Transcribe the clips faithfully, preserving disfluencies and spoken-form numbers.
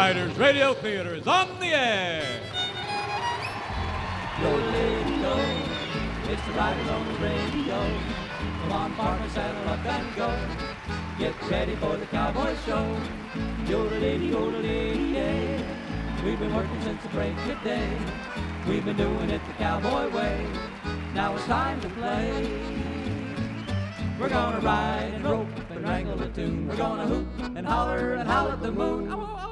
Riders Radio Theater is on the air. Yo-de-lady-yo, it's the Riders on the radio. Come on, partner, saddle up and go. Get ready for the cowboy show. Yo-de-lady, yo-de-lady, yeah. We've been working since the break of day. We've been doing it the cowboy way. Now it's time to play. We're gonna ride and rope and wrangle a tune. We're gonna hoop and holler and howl at the moon.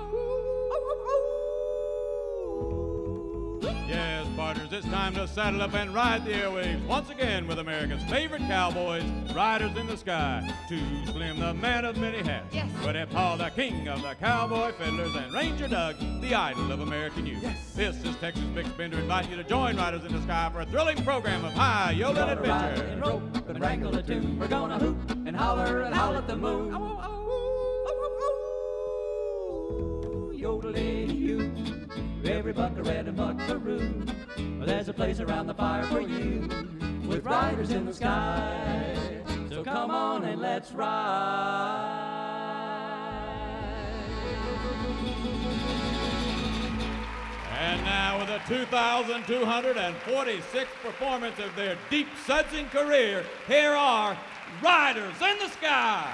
Yes, partners, it's time to saddle up and ride the airwaves once again with America's favorite cowboys, Riders in the Sky. Too Slim, the man of many hats. Yes. Woodhead Paul, the king of the cowboy fiddlers, and Ranger Doug, the idol of American youth. Yes. This is Texas Bix Bender inviting you to join Riders in the Sky for a thrilling program of high yodeling We're gonna ride and adventure. rope and wrangle a tune. We're gonna hoop and holler and howl at the moon. Yodel-ay-you, every buckaroo and buckaroo. Well, there's a place around the fire for you, with riders in the sky. So come on and let's ride. And now with a two thousand two hundred forty-sixth performance of their deep sudsing career, here are Riders in the Sky.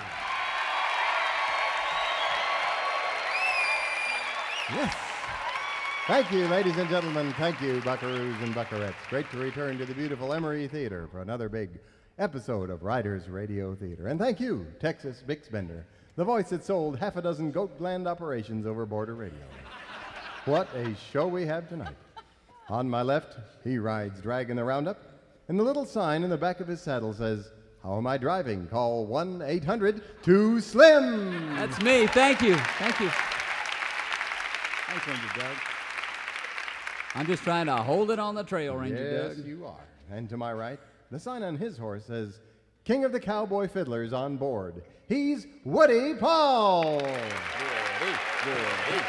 Yes. Thank you, ladies and gentlemen. Thank you, buckaroos and buckarettes. Great to return to the beautiful Emory Theater for another big episode of Riders Radio Theater. And thank you, Texas Bix Bender, the voice that sold half a dozen goat gland operations over border radio. What a show we have tonight. On my left, he rides dragging the roundup, and the little sign in the back of his saddle says, "How am I driving? Call one eight hundred two slim." That's me. Thank you. Thank you. Thanks, Ranger Doug. I'm just trying to hold it on the trail, Ranger Yes, Doug. you are. And to my right, the sign on his horse says, "King of the Cowboy Fiddlers on board." He's Woody Paul. Woody, Woody.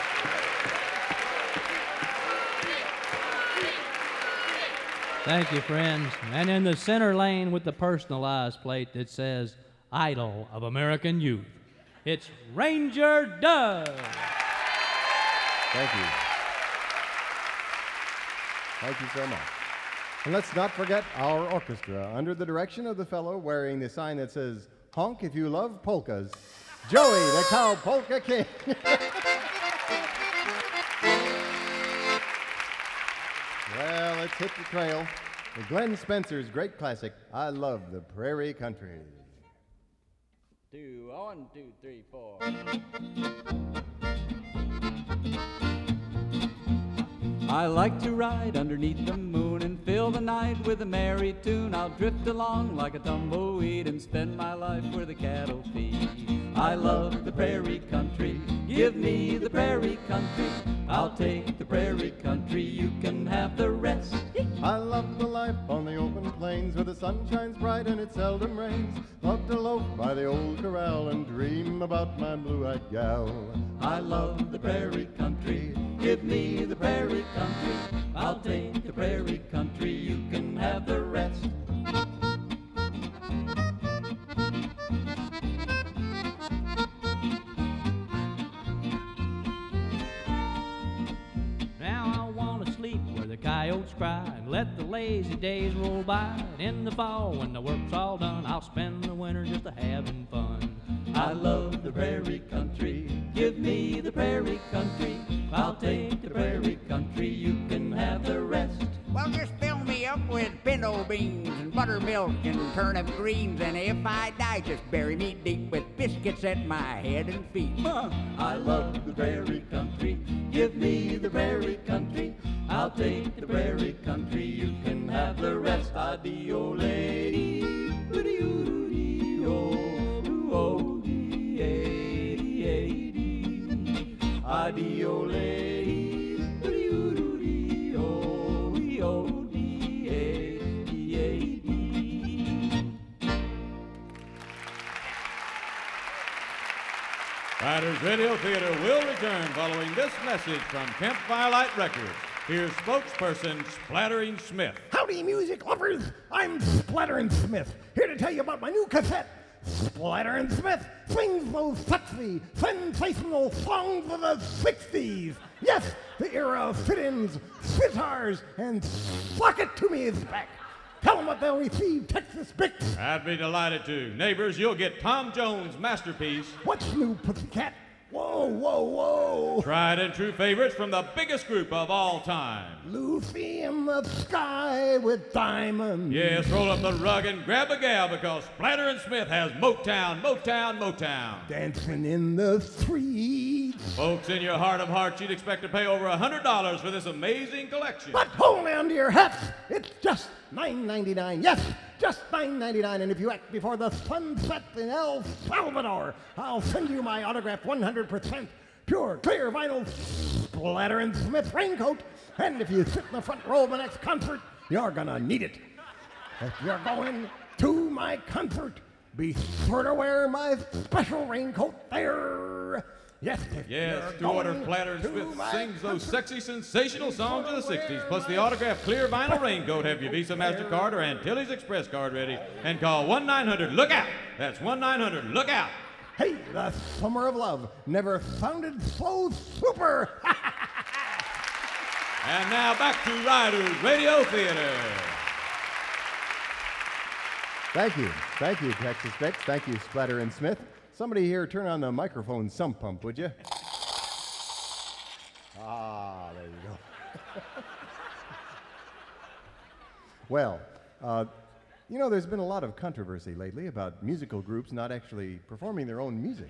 Thank you, friends. And in the center lane with the personalized plate that says, "Idol of American Youth," it's Ranger Doug. Thank you. Thank you so much. And let's not forget our orchestra, under the direction of the fellow wearing the sign that says, "Honk if you love polkas," Joey, the Cow Polka King. Well, let's hit the trail with Glenn Spencer's great classic, "I Love the Prairie Country." Two, one, two, three, four. I like to ride underneath the moon and fill the night with a merry tune. I'll drift along like a tumbleweed and spend my life where the cattle feed. I love the prairie country, give me the prairie country. I'll take the prairie country, you can have the rest. I love the life on the open plains where the sun shines bright and it seldom rains. Love to loaf by the old corral and dream about my blue-eyed gal. I love the prairie country, give me the prairie country. I'll take the prairie country, you can have the rest. Now I want to sleep where the coyotes cry and let the lazy days roll by. And in the fall, when the work's all done, I'll spend the winter just a having fun. I love the prairie country, give me the prairie country. I'll take the prairie country, you can have the rest. Well, just fill me up with pinto beans and buttermilk and turnip greens. And if I die, just bury me deep with biscuits at my head and feet. I love the prairie country, give me the prairie country. I'll take the prairie country, you can have the rest. Adio lady, ooty-ooty-oo, ooty-ay-dee-ay-dee. Adio lady, ooty-ooty-oo, ooty-ay-dee-ay-dee. Riders Radio Theater will return following this message from Kemp Firelight Records. Here's spokesperson Splattering Smith. Howdy, music lovers. I'm Splattering Smith, here to tell you about my new cassette, Splatter and Smith sings those sexy, sensational songs of the sixties. Yes, the era of fit-ins, sitars, and Suck It To Me is back. Tell them what they'll receive, Texas Bix. I'd be delighted to. Neighbors, you'll get Tom Jones' masterpiece. What's new, Pussycat? Whoa, whoa, whoa. Tried and true favorites from the biggest group of all time. Lucy in the sky with diamonds. Yes, roll up the rug and grab a gal because Splatter and Smith has Motown, Motown, Motown. Dancing in the streets. Folks, in your heart of hearts, you'd expect to pay over one hundred dollars for this amazing collection. But hold on to your hats. It's just nine ninety-nine. Yes, just nine ninety-nine. And if you act before the sun sets in El Salvador, I'll send you my autographed one hundred percent pure, clear vinyl Splatter and Smith raincoat. And if you sit in the front row of the next concert, you're gonna need it. If you're going to my concert, be sure to wear my special raincoat there. Yes, if Yes, you're to order going Splatter and to Smith my sings those concert, sexy, sensational be songs sure of the to sixties, wear plus the my autographed clear vinyl raincoat. Have your Visa, MasterCard, or Antilles Express card ready, and call one nine hundred look out. That's one nine hundred look out. Hey, the summer of love never sounded so super. And now back to Riders Radio Theater. Thank you. Thank you, Texas Bix. Thank you, Splatter and Smith. Somebody here turn on the microphone sump pump, would you? Ah, there you go. Well, uh, you know, there's been a lot of controversy lately about musical groups not actually performing their own music.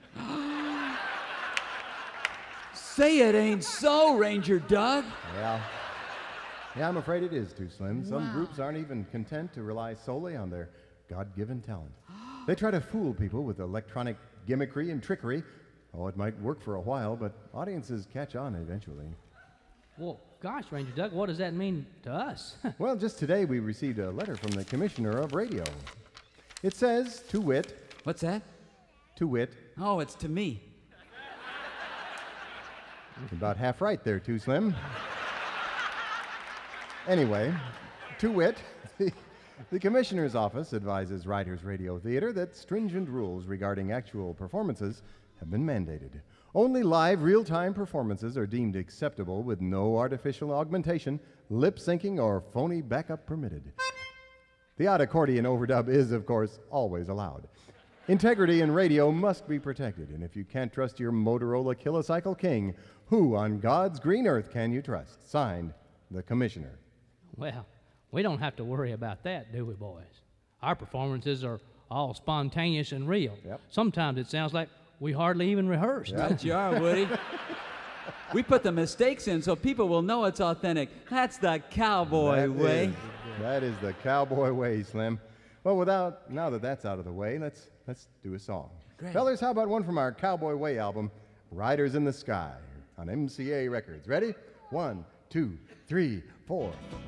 Say it ain't so, Ranger Doug. Yeah. Yeah, I'm afraid it is too slim. Some groups aren't even content to rely solely on their God-given talent. They try to fool people with electronic gimmickry and trickery. Oh, it might work for a while, but audiences catch on eventually. Well, gosh, Ranger Doug, what does that mean to us? Well, just today we received a letter from the Commissioner of Radio. It says, to wit, What's that? to wit, Oh, it's to me. about half right there, too slim. Anyway, to wit, the, the Commissioner's office advises Riders Radio Theater that stringent rules regarding actual performances have been mandated. Only live, real-time performances are deemed acceptable with no artificial augmentation, lip-syncing, or phony backup permitted. The odd accordion overdub is, of course, always allowed. Integrity in radio must be protected, and if you can't trust your Motorola Kilocycle King, who on God's green earth can you trust? Signed, the Commissioner. Well, we don't have to worry about that, do we, boys? Our performances are all spontaneous and real. Yep. Sometimes it sounds like we hardly even rehearsed. Right you are, Woody. We put the mistakes in so people will know it's authentic. That's the cowboy That way. is- that is the cowboy way, Slim. Well, without now that that's out of the way, let's let's do a song. Great. Fellas, how about one from our Cowboy Way album, Riders in the Sky, on M C A Records. Ready? One, two, three, four.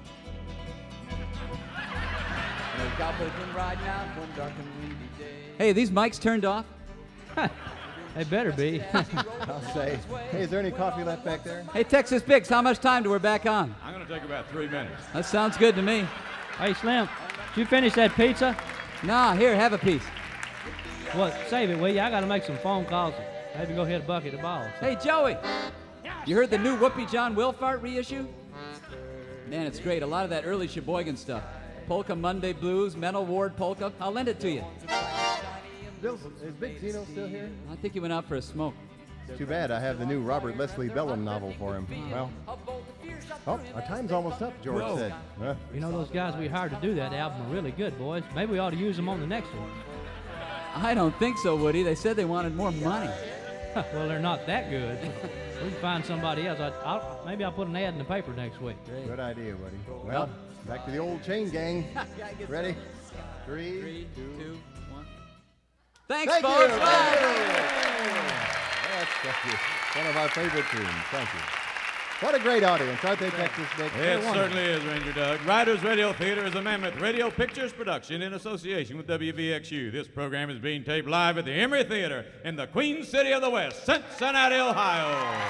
Hey, are these mics turned off? They better be. I'll say. Hey, is there any coffee left back there? Hey, Texas Bix, how much time do we back on? I'm going to take about three minutes. That sounds good to me. Hey, Slim, did you finish that pizza? Nah, here, have a piece. Well, save it, will you? I got to make some phone calls. Maybe go hit a bucket of balls. Hey, Joey, you heard the new Whoopi John Wilfart reissue? Man, it's great. A lot of that early Sheboygan stuff. Polka Monday Blues, Mental Ward Polka. I'll lend it to you. Bill, is Big Zeno still here? I think he went out for a smoke. Too bad. I have the new Robert Leslie Bellum novel for him. Well, oh, our time's almost up, George Whoa. said. Huh? You know, those guys we hired to do that album are really good, boys. Maybe we ought to use them on the next one. I don't think so, Woody. They said they wanted more money. Well, they're not that good. We can find somebody else. I, I'll, maybe I'll put an ad in the paper next week. Good idea, Woody. Well, back to the old chain gang. Ready? Three, Three, two, two, one. Thanks, Thank folks. you. Bye. That's thank you. One of our favorite tunes. Thank you. What a great audience, aren't they, Texas Bix? They're It wonderful. certainly is, Ranger Doug. Riders Radio Theater is a Mammoth Radio Pictures production in association with W V X U. This program is being taped live at the Emory Theater in the Queen City of the West, Cincinnati, Ohio.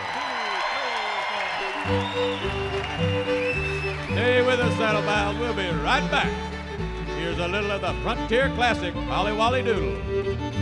Stay with us, Saddlebags. We'll be right back. Here's a little of the Frontier Classic, Polly Wally Doodle.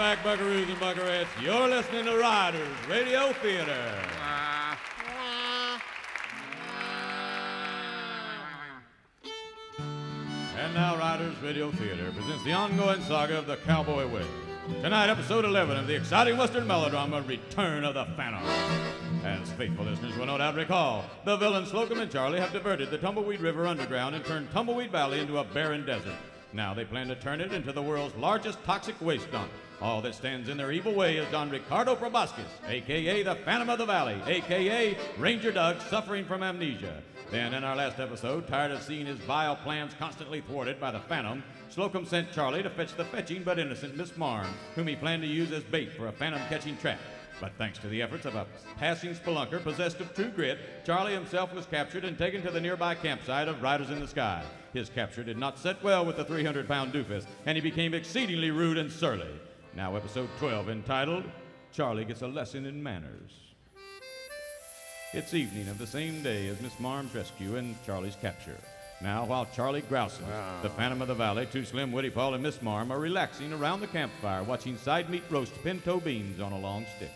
back, buckaroos and buckarettes. You're listening to Riders Radio Theater. And now Riders Radio Theater presents the ongoing saga of the Cowboy Way. Tonight, episode eleven of the exciting Western melodrama, Return of the Phantom. As faithful listeners will no doubt recall, the villains Slocum and Charlie have diverted the Tumbleweed River underground and turned Tumbleweed Valley into a barren desert. Now they plan to turn it into the world's largest toxic waste dump. All that stands in their evil way is Don Ricardo Proboscis, a k a the Phantom of the Valley, a k a. Ranger Doug suffering from amnesia. Then, in our last episode, tired of seeing his vile plans constantly thwarted by the Phantom, Slocum sent Charlie to fetch the fetching but innocent Miss Marm, whom he planned to use as bait for a phantom-catching trap. But thanks to the efforts of a passing spelunker possessed of true grit, Charlie himself was captured and taken to the nearby campsite of Riders in the Sky. His capture did not set well with the three hundred pound doofus, and he became exceedingly rude and surly. Now, episode twelve, entitled, Charlie Gets a Lesson in Manners. It's evening of the same day as Miss Marm's rescue and Charlie's capture. Now, while Charlie grouses, the Phantom of the Valley, Two Slim, Woody Paul, and Miss Marm are relaxing around the campfire watching side meat roast pinto beans on a long stick.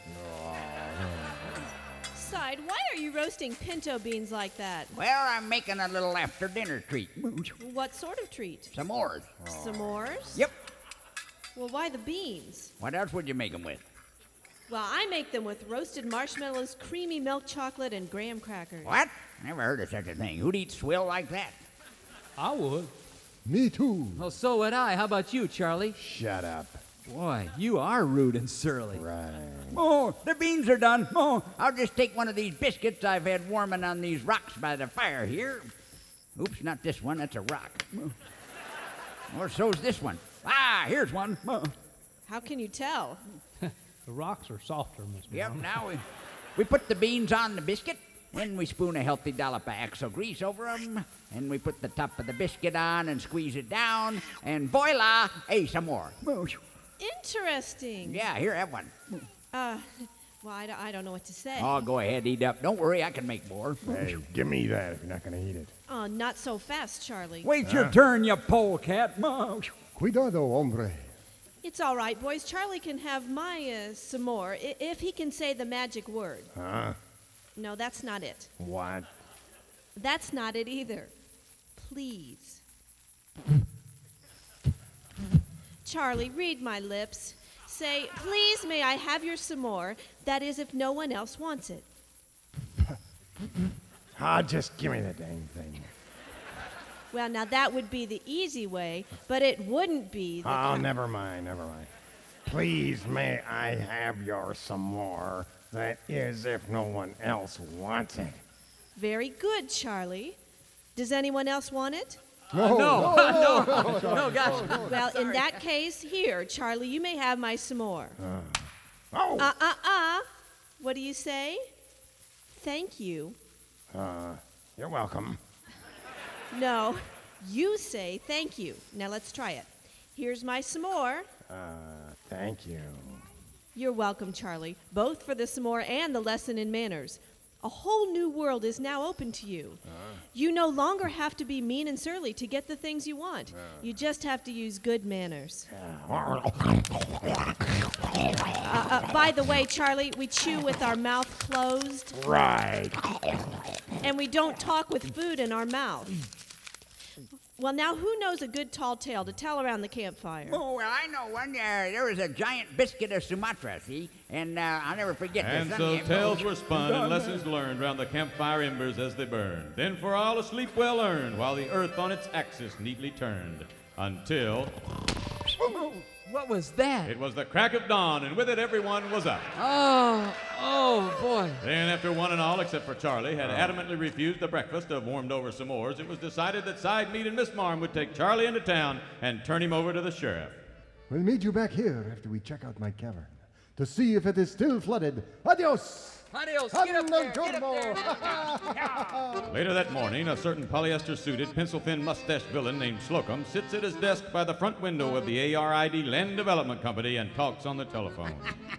Side, why are you roasting pinto beans like that? Well, I'm making a little after-dinner treat. What sort of treat? S'mores. S'mores? Yep. Well, why the beans? What else would you make them with? Well, I make them with roasted marshmallows, creamy milk chocolate, and graham crackers. What? Never heard of such a thing. Who'd eat swill like that? I would. Me too. Well, so would I. How about you, Charlie? Shut up. Boy, you are rude and surly. Right. Oh, the beans are done. Oh, I'll just take one of these biscuits I've had warming on these rocks by the fire here. Oops, not this one. That's a rock. Or so's this one. Ah, here's one. Oh. How can you tell? The rocks are softer, Miss Yep, Marm. now we, we put the beans on the biscuit, then we spoon a healthy dollop of axle grease over them, and we put the top of the biscuit on and squeeze it down, and voila, hey, some more. Interesting. Yeah, here, have one. Uh, well, I don't, I don't know what to say. Oh, go ahead, eat up. Don't worry, I can make more. Hey, give me that if you're not going to eat it. Oh, not so fast, Charlie. Wait your turn, you polecat. Cuidado, hombre. It's all right, boys. Charlie can have my uh, some more i- if he can say the magic word. Huh? No, that's not it. What? That's not it either. Please. Charlie, read my lips. Say, please, may I have your some more? That is, if no one else wants it. Ah, just give me the dang thing. Well, now that would be the easy way, but it wouldn't be the... Oh, never mind, never mind. Please, may I have your some more? That is, if no one else wants it. Very good, Charlie. Does anyone else want it? No, No, no, no, gosh. Well, in that case, here, Charlie, you may have my some more. Oh, Uh, uh, uh. What do you say? Thank you. uh, you're welcome. No, you say thank you. Now let's try it. Here's my some more. Uh, thank you. You're welcome, Charlie, both for the some more and the lesson in manners. A whole new world is now open to you. You no longer have to be mean and surly to get the things you want. You just have to use good manners. Uh, uh, by the way, Charlie, we chew with our mouth closed, Right. and we don't talk with food in our mouth. Well, now, who knows a good tall tale to tell around the campfire? Oh, well, I know one. Uh, there was a giant biscuit of Sumatra, see? And uh, I'll never forget this. And so tales were spun and lessons learned round the campfire embers as they burned. Then for all a sleep well earned, while the earth on its axis neatly turned. Until What was that? it was the crack of dawn, and with it everyone was up. Oh, oh, boy. Then, after one and all, except for Charlie, had adamantly refused the breakfast of warmed-over s'mores, it was decided that Side Meat and Miss Marm would take Charlie into town and turn him over to the sheriff. We'll meet you back here after we check out my cavern to see if it is still flooded. Adios! Adios, get up there, get up there. Later that morning, a certain polyester-suited, pencil-thin, mustache villain named Slocum sits at his desk by the front window of the A R I D Land Development Company and talks on the telephone.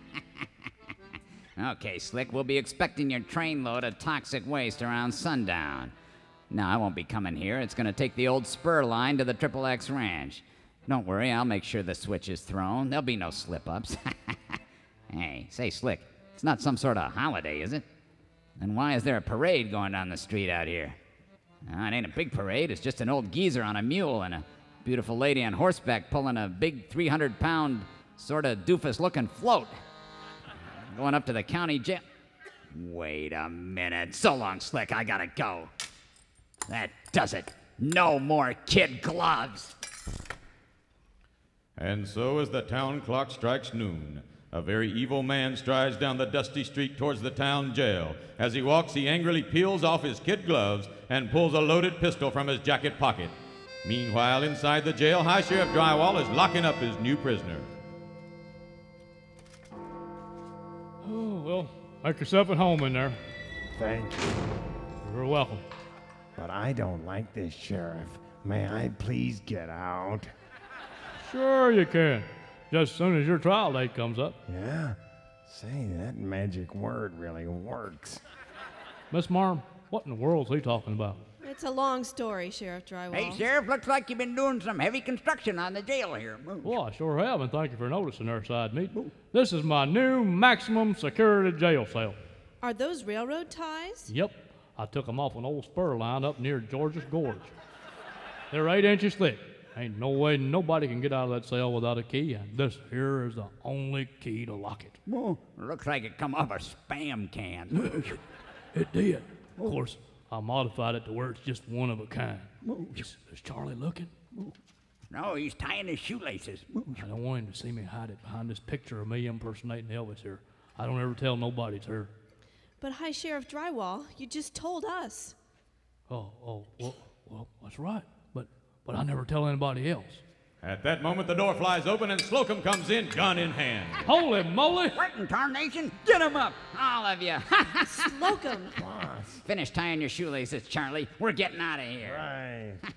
Okay, Slick, we'll be expecting your trainload of toxic waste around sundown. No, I won't be coming here. It's going to take the old spur line to the Triple X Ranch. Don't worry, I'll make sure the switch is thrown. There'll be no slip-ups. Hey, say, Slick, it's not some sort of holiday, is it? Then why is there a parade going down the street out here? Uh, it ain't a big parade. It's just an old geezer on a mule and a beautiful lady on horseback pulling a big three hundred pound sort of doofus-looking float. Going up to the county jail. Wait a minute. So long, Slick. I gotta go. That does it. No more kid gloves. And so as the town clock strikes noon, a very evil man strides down the dusty street towards the town jail. As he walks, he angrily peels off his kid gloves and pulls a loaded pistol from his jacket pocket. Meanwhile, inside the jail, High Sheriff Drywall is locking up his new prisoner. Oh, well, make yourself at home in there. Thank you. You're welcome. But I don't like this, Sheriff. May I please get out? Sure you can. Just as soon as your trial date comes up. Yeah? Say, that magic word really works. Miss Marm, what in the world's he talking about? It's a long story, Sheriff Drywall. Hey, Sheriff, looks like you've been doing some heavy construction on the jail here. Well, I sure have, and thank you for noticing there, side meat. This is my new maximum security jail cell. Are those railroad ties? Yep, I took them off an old spur line up near George's Gorge. They're eight inches thick. Ain't no way nobody can get out of that cell without a key, and this here is the only key to lock it. Oh, looks like it come off a Spam can. It did. Of course, I modified it to where it's just one of a kind. Is, is Charlie looking? No, he's tying his shoelaces. I don't want him to see me hide it behind this picture of me impersonating Elvis here. I don't ever tell nobody it's her. But High Sheriff Drywall, you just told us. Oh, oh, well, well, that's right. But, but I never tell anybody else. At that moment, the door flies open and Slocum comes in, gun in hand. Holy moly! What in tarnation? Get him up, all of you. Slocum. Finish tying your shoelaces, Charlie. We're getting out of here. Right.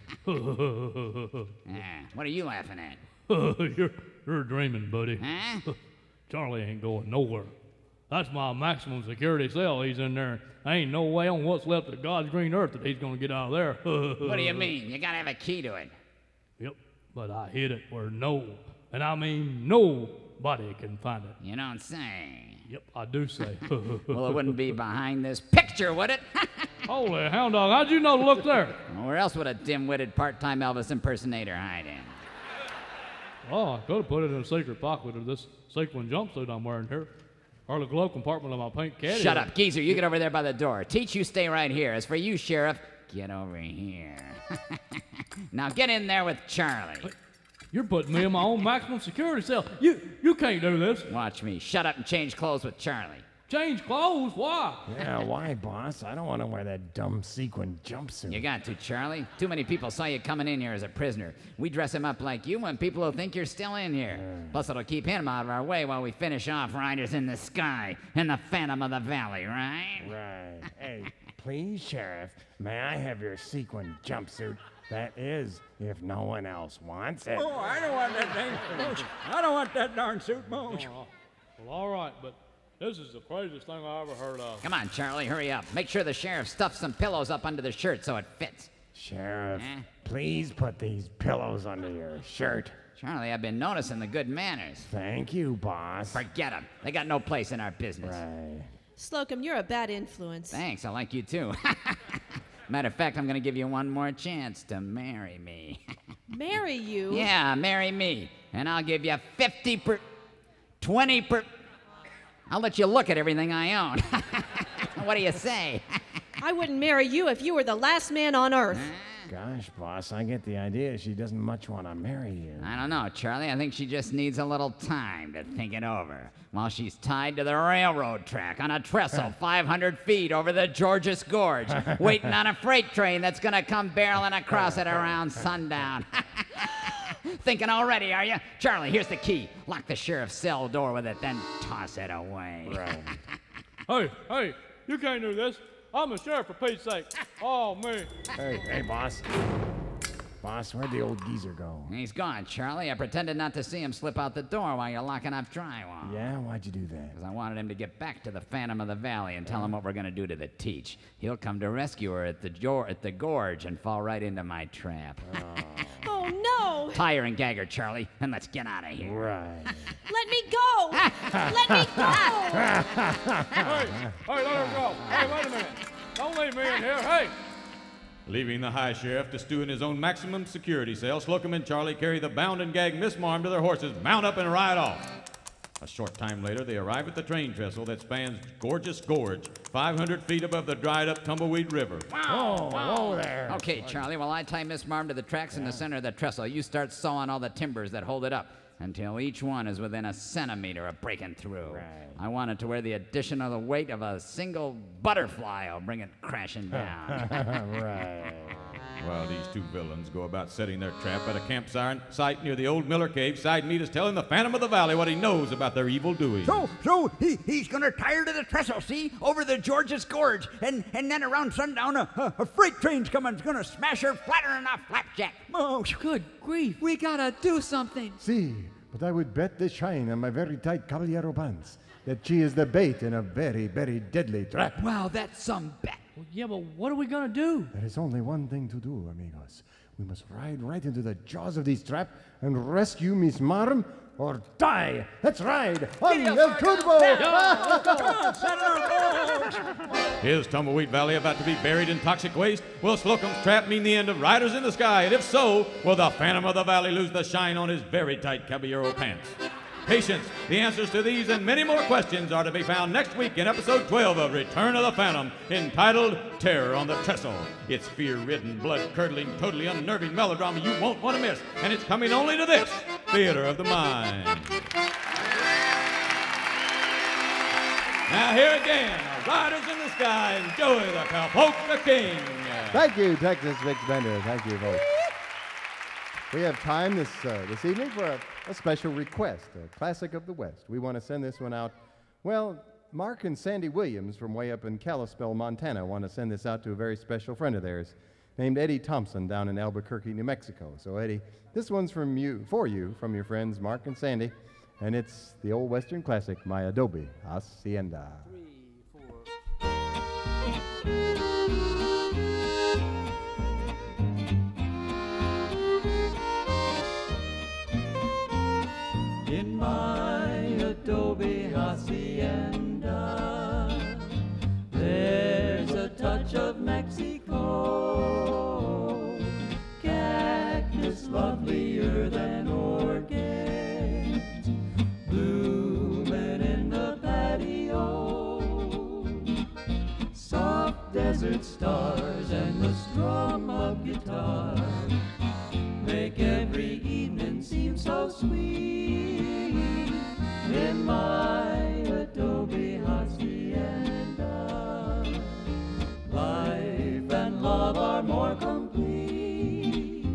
Ah, what are you laughing at? you're, you're dreaming, buddy. Huh? Charlie ain't going nowhere. That's my maximum security cell. He's in there. Ain't no way on what's left of God's green earth that he's gonna get out of there. What do you mean? You gotta have a key to it. Yep, but I hid it where no, and I mean nobody can find it. You don't say. Yep, I do say. Well, it wouldn't be behind this picture, would it? Holy hound dog, how'd you know to look there? Well, where else would a dim-witted part-time Elvis impersonator hide in? Oh, I could have put it in a secret pocket of this sequin jumpsuit I'm wearing here. Or the glove compartment of my pink caddy. Shut up, geezer. You get over there by the door. Teach, you stay right here. As for you, Sheriff, get over here. Now get in there with Charlie. You're putting me in my own maximum security cell. You you can't do this. Watch me. Shut up and change clothes with Charlie. Change clothes? Why? Yeah, why, boss? I don't want to wear that dumb sequin jumpsuit. You got to, Charlie. Too many people saw you coming in here as a prisoner. We dress him up like you and people will think you're still in here. Plus, it'll keep him out of our way while we finish off Riders in the Sky and the Phantom of the Valley, right? Right. Hey, please, Sheriff, may I have your sequin jumpsuit? That is, if no one else wants it. Oh, I don't want that thing. I don't want that darn suit, Moose. Oh, well, all right, but this is the craziest thing I ever heard of. Come on, Charlie, hurry up. Make sure the sheriff stuffs some pillows up under the shirt so it fits. Sheriff, Eh? please put these pillows under your shirt. Charlie, I've been noticing the good manners. Thank you, boss. Forget them. They got no place in our business. Right. Slocum, you're a bad influence. Thanks, I like you too. Matter of fact, I'm gonna give you one more chance to marry me. Marry you? Yeah, marry me. And I'll give you fifty per... twenty per... I'll let you look at everything I own. What do you say? I wouldn't marry you if you were the last man on earth. Gosh, boss, I get the idea she doesn't much want to marry you. I don't know, Charlie. I think she just needs a little time to think it over while she's tied to the railroad track on a trestle five hundred feet over the Georges Gorge, waiting on a freight train that's going to come barreling across it around sundown. Thinking already, are you? Charlie, here's the key. Lock the sheriff's cell door with it, then toss it away. Right. Hey, hey, you can't do this. I'm a sheriff, for Pete's sake. Oh, me. Hey, hey, boss. Boss, where'd the old geezer go? He's gone, Charlie. I pretended not to see him slip out the door while you're locking up drywall. Yeah, why'd you do that? Because I wanted him to get back to the Phantom of the Valley and tell him what we're going to do to the Teach. He'll come to rescue her at the, jor- at the gorge and fall right into my trap. Oh, no! tie her and gag her, Charlie, and let's get out of here. Right. Let me go! Let me go! Hey, hey, let her go. Hey, wait a minute. Don't leave me in here. Hey! Leaving the high sheriff to stew in his own maximum security cell, Slocum and Charlie carry the bound and gagged Miss Marm to their horses, mount up, and ride off. A short time later, they arrive at the train trestle that spans Gorgeous Gorge, five hundred feet above the dried-up Tumbleweed River. Oh, whoa there. Okay, Charlie, while I tie Miss Marm to the tracks in the center of the trestle, you start sawing all the timbers that hold it up until each one is within a centimeter of breaking through. Right. I want it to where the addition of the weight of a single butterfly will bring it crashing down. Right. While these two villains go about setting their trap at a campsite near the old Miller Cave, Side Meat is telling the Phantom of the Valley what he knows about their evil doings. Oh, So, so he, he's gonna tie her to the trestle, see, over the George's Gorge, and and then around sundown, a, a, a freight train's coming, it's gonna smash her flatter than a flapjack. Oh, Good grief, we gotta do something. See, but I would bet the shine on my very tight caballero pants that she is the bait in a very, very deadly trap. Wow, that's some bet. Well, yeah, but what are we gonna do? There is only one thing to do, amigos. We must ride right into the jaws of this trap and rescue Miss Marm or die. Let's ride on El Turbo! Is Tumbleweed Valley about to be buried in toxic waste? Will Slocum's trap mean the end of Riders in the Sky? And if so, will the Phantom of the Valley lose the shine on his very tight caballero pants? Patience. The answers to these and many more questions are to be found next week in episode twelve of Return of the Phantom, entitled Terror on the Trestle. It's fear-ridden, blood-curdling, totally unnerving melodrama you won't want to miss, and it's coming only to this Theater of the Mind. Now here again, are Riders in the Sky and Joey the Cowpoke the King. Thank you, Texas Vic Bender. Thank you, folks. We have time this uh, this evening for a, a special request, a classic of the West. We want to send this one out. Well, Mark and Sandy Williams from way up in Kalispell, Montana, want to send this out to a very special friend of theirs named Eddie Thompson down in Albuquerque, New Mexico. So, Eddie, this one's from you, for you, from your friends Mark and Sandy, and it's the old Western classic, My Adobe Hacienda. In my adobe hacienda, there's a touch of Mexico, cactus lovelier than orchids, blooming in the patio, soft desert stars and the strum of guitar make every evening seem so sweet. In my adobe hacienda, life and love are more complete.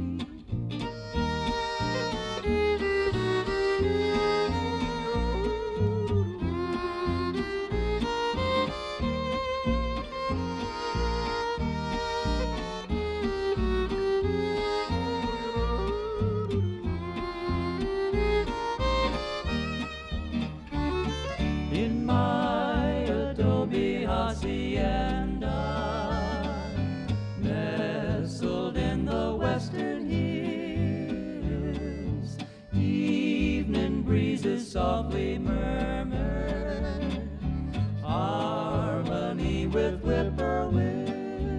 In my adobe hacienda, nestled in the western hills, evening breezes softly murmur, harmony with whippoorwills.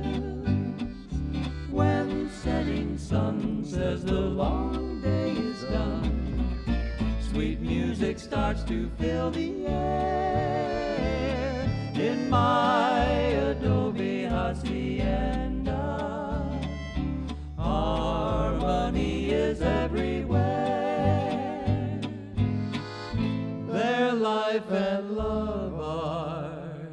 When setting sun says the long day is done, sweet music starts to fill the air. In my adobe hacienda, harmony is everywhere. Their life and love are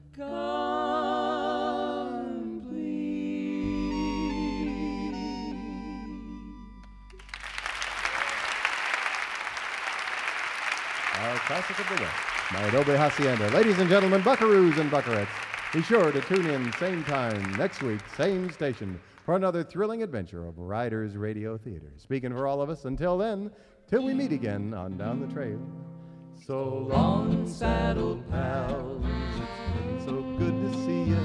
Our classic of the West, My Adobe Hacienda. Ladies and gentlemen, buckaroos and buckarettes, be sure to tune in same time next week, same station, for another thrilling adventure of Riders Radio Theater. Speaking for all of us, until then, till we meet again on Down the Trail. So long, saddle pals, it's been so good to see you.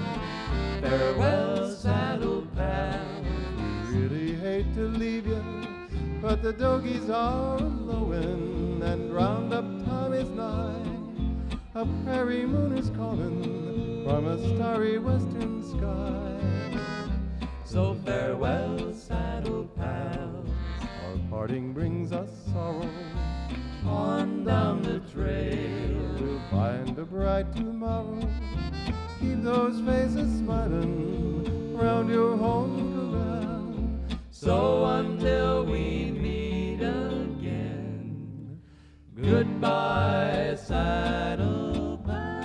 Farewell, saddle pals, we really hate to leave you. but the dogies are lowin', and roundup time is nigh. A prairie moon is calling from a starry western sky. So farewell, saddle pals, Our parting brings us sorrow. on down the trail. To find a bright tomorrow. Keep those faces smiling round your home corral. So until we meet again, goodbye, saddle pals.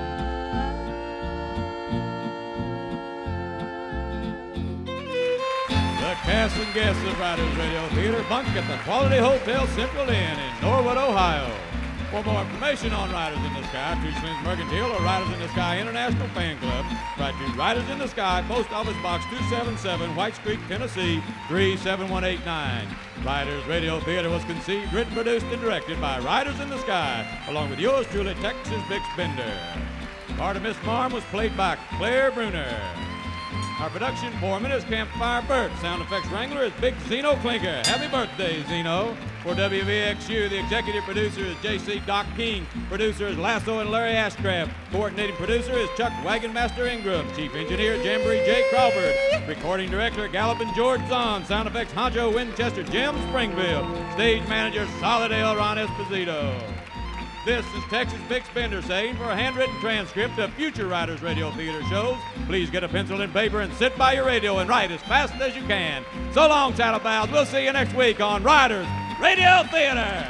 The cast and guests of Riders Radio Theater bunk at the Quality Hotel Central Inn in Norwood, Ohio. For more information on Riders in the Sky, to Slim's Mercantile or Riders in the Sky International Fan Club, write to Riders in the Sky, Post Office Box two seventy-seven, White Street, Tennessee, three seven one eight nine. Riders Radio Theater was conceived, written, produced, and directed by Riders in the Sky, along with yours truly, Texas Bix Bender. Part of Miss Marm was played by Claire Bruner. Our production foreman is Campfire Burt. Sound effects wrangler is Big Zeno Klinker. Happy birthday, Zeno. For W V X U, the executive producer is J C Doc King. Producer is Lasso and Larry Ashcraft. Coordinating producer is Chuck Wagonmaster Ingram. Chief engineer, Jamboree J. Crawford. Recording director, Gallopin' George Zahn. Sound effects, Honcho Winchester, Jim Springfield. Stage manager, Solidale Ron Esposito. This is Texas Bix Bender saying, for a handwritten transcript of future Riders Radio Theater shows, please get a pencil and paper and sit by your radio and write as fast as you can. So long, saddle pals. We'll see you next week on Riders Radio Theater.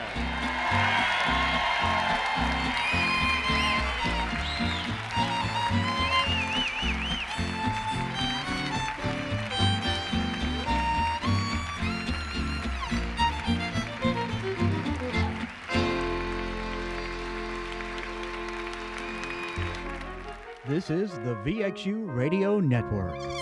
This is the V X U Radio Network.